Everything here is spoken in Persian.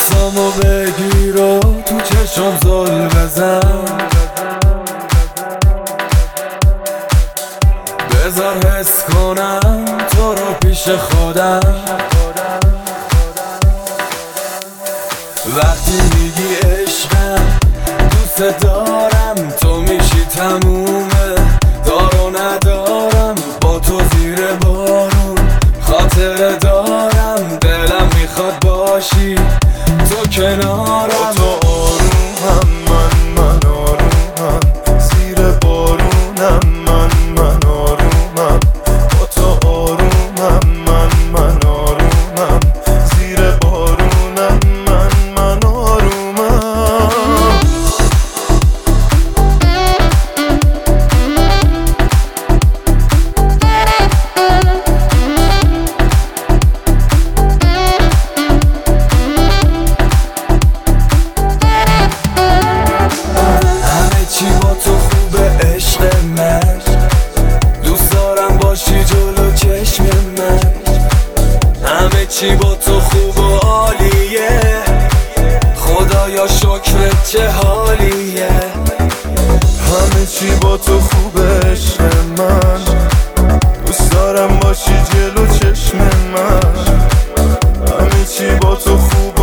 دستامو بگیر و تو چشم زل بزن، بذار حس کنم تو رو پیش خودم. وقتی میگی عشقم دوست دارم، تو میشی تمومه، دار و ندارم با تو زیر بارون. خاطره دارم دلم میخواد باشی تو کنارم. تو آرومم من آرومم، زیر بارونم من آرومم. با تو آرومم من آرومم، زیر بارونم من آرومم. چی با تو خوبه عشق من، دوست دارم باشی جلو چشم من. همه چی با تو خوب و عالیه، خدایا شکرت چه حالیه. همه چی با تو خوبه عشق من، دوست دارم باشی جلو چشم من. همه چی با تو خوبه